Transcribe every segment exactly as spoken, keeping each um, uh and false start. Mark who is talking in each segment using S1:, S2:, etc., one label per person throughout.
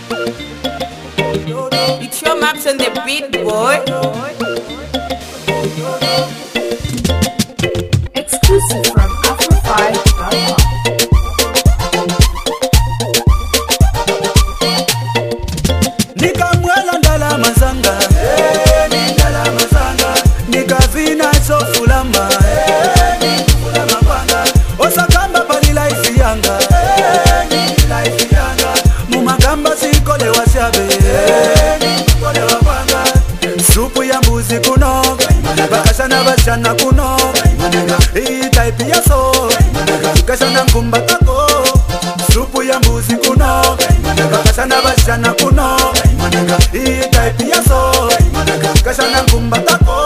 S1: It's your maps on the beat, boy. Exclusive from Afro five dot com.
S2: Nikamwela ndala mazanga, eh, ni ndala mazanga. Nikavina sofulama, eh, ni fulama kwanga. Osakamba pali life yanga, eh, ni life yanga. Mumagamba sikole washabe, eh, ni kole wapanga. Supu ya mbuzi kuno, bakashana bashana kuno. Hii type ya so, bakashana nkumba tako. Supu ya mbuzi kuno, bakashana bashana kuno. Hii type ya so, bakashana nkumba tako.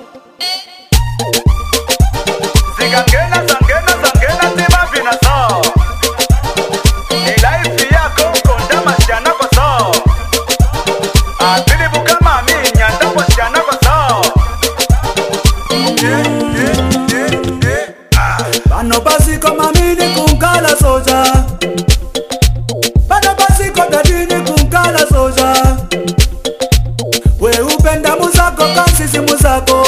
S3: Zikangena zangena zangena tima vina so. Ni life yako konda mashana kwa so. Atili buka mami nyanda kwa shana kwa so.
S2: Yeah, yeah, yeah, yeah. Ah. Bano basiko mamini kunkala soja. Bano basiko dadini kunkala soja. We upenda muzako kansisi muzako.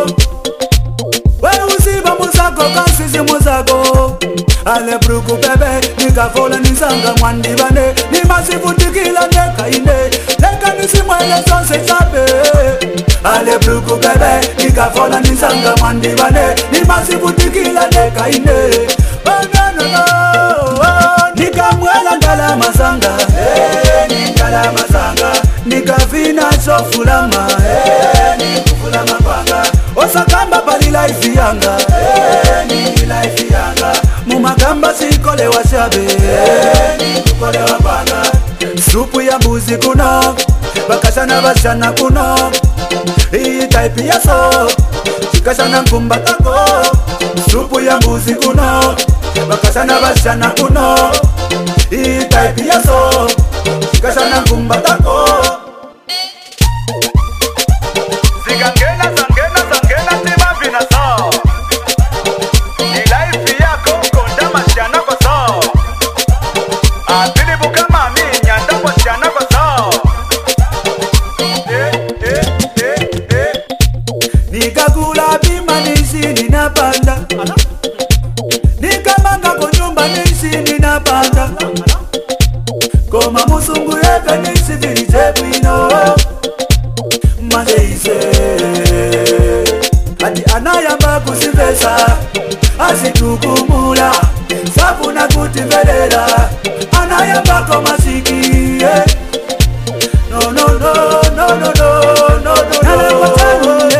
S2: We uziba muzako kansisi muzako. Ale bruku bebe nikavola nizanga mwandibane. Ni masivutikila neka ine. Neka nisimwele sonse chape. Ale bruku bebe nikavola nizanga mwandibane. Ni masivutikila neka ine. Banana nikamwela ndala mazanga, eh, ni ndala mazanga. Nikavina sofulama, eh, ni kufulama kwanga. Osakamba pali life yanga, eh, ni life yanga. Mumagamba sikole washabe, eh, ni kukole wapanga. Supu ya mbuzi kuno, bakashana bashana kuno. Hii type ya so, chikashana nkumba tako. Supu ya mbuzi kuno, bakashana bashana kuno. Hii type ya so, chikashana nkumba tako.
S3: Zikangena zangena zangena tima vina so. Ni life yako konda mashana kwa so. Atili buka mami nyanda kwa shana kwa so. Eh, eh, eh, eh.
S2: Nikakula bima nisi ninapanda. Nikamanga kunyumba nisi ninapanda. Koma musungu yeka nisi vilitepino. Mazeise ati anayamba kusivesa asitukumula safuna kutivelela anayamba komasiki yeah. No no no no no no no no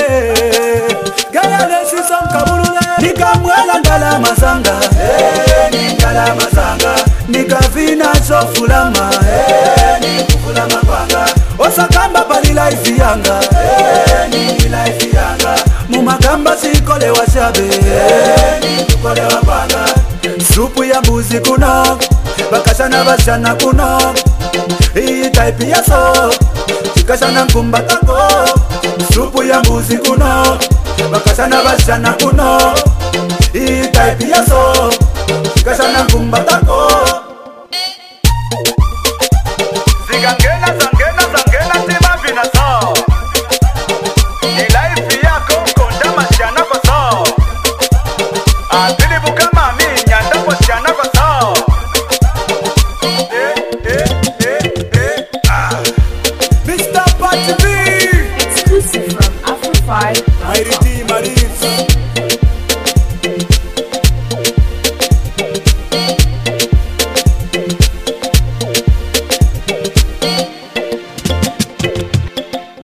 S2: gala lesi somkabulule nikamwela ndala mazanga, eh, ni ndala mazanga. Nikavina sofulama, eh, ni kufulama kwanga. Osakamba pali life yanga, eh, ni life yanga. Mumagamba sikole washabe, eh, ni kukole wapanga. Supu ya mbuzi kuno, bakashana bashana kuno. Hii type ya so, chikashana nkumba tako. Supu ya mbuzi kuno, bakashana bashana kuno. Hii type ya so, chikashana nkumba tako.
S3: Zikangena zangena zangena tima vina so. Ni life yako konda mashana kwa so. Atili buka mami nyanda kwa shana kwa so. Eh, eh, eh, eh.
S2: Ah. Mister Patty B,
S1: Exclusive from Afro five dot com.
S2: Mighty T, Mighty